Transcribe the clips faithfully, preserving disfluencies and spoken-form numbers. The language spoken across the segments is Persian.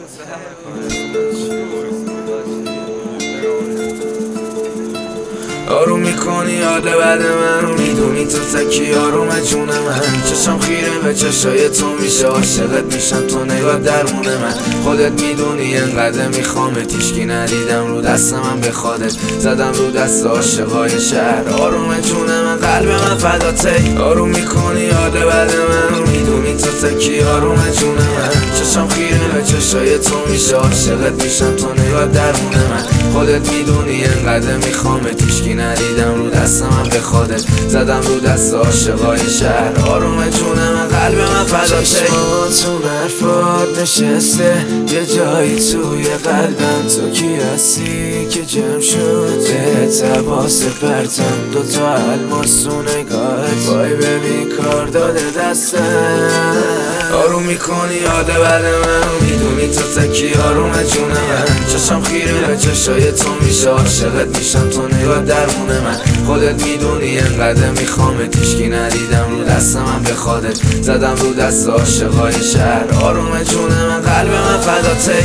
آروم میکنی یاد بعد من رو میدونی تو تکی آروم جون من. چشم خیره به چشای تو میشه عاشقت میشم تو نگاه درمون من. خودت میدونی انقدر میخوامت هیچکی ندیدم رو دست من به خودت زدم رو دست عاشقای شهر. آروم جون من قلب من فداته. آروم میکنی یاد بعد من رو میدونی تو تکی آروم جون من. چشم خیره به چشای تو میشه عاشقت میشم تو نگاه درمون من. خودت میدونی انقدر میخوامت هیچکی ندیدم رو دست من به خودت زدم رو دست عاشقای شهر. آروم جون من قلب من فداته. چشماتون حرفات نشسته یه جایی توی قلبم. تو کی هستی که جمع شد به تباس پرتم دوتا الماس و نگاهت. وای ببین کار داده دستم. آروم میکنی یاد بعد من میدونی تو تکی آروم جون من. چشم خیره به چشای تو میشه عاشقت میشم تو نگاه درمون من. خودت میدونی انقدر میخوامت هیچکی ندیدم رو دست من به خودت زدم رو دست عاشقای شهر. آروم جون من قلب من فداته.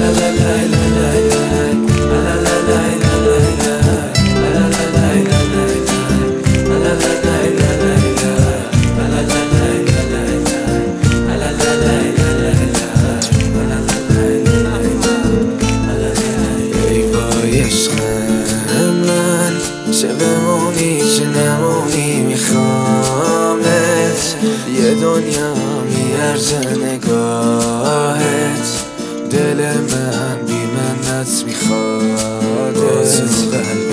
چه بمونی چه نمونی میخوامت. یه دنیا میارزه نگاهت. دل من بی منت میخواد با تو قلب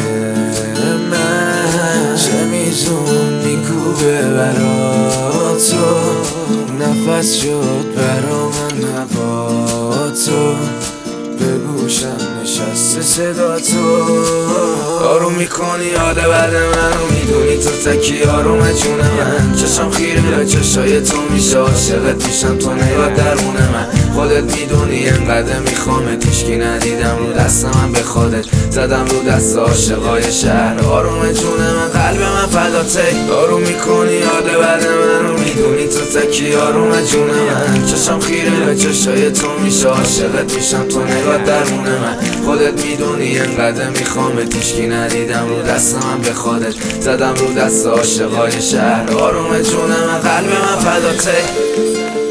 من. چه میزون میکوبه برا تو نفس شد برا من هوا تو. به گوشم نشسته صدا تو. آروم میکنی یاد بعد من رو میدونی تو تکی آروم جون من. چشم خیره به چشای تو میشه عاشقت میشم تو نگاه درمون من. خودت میدونی انقدر میخوامت هیچکی ندیدم رو دست من به خودت زدم رو دست عاشقای شهر. آروم جون من قلب من فداته. آروم میکنی یاد بعد من رو میدونی تو تکی آروم جون من. چشم خیره به چشای تو میشه عاشقت میشم تو نگاه درمون من. خودت میدونی انقدر میخوامت هیچکی ندیدم رو دست من به خودت زدم رو دست عاشقای شهر. آروم جون من قلب من فداته.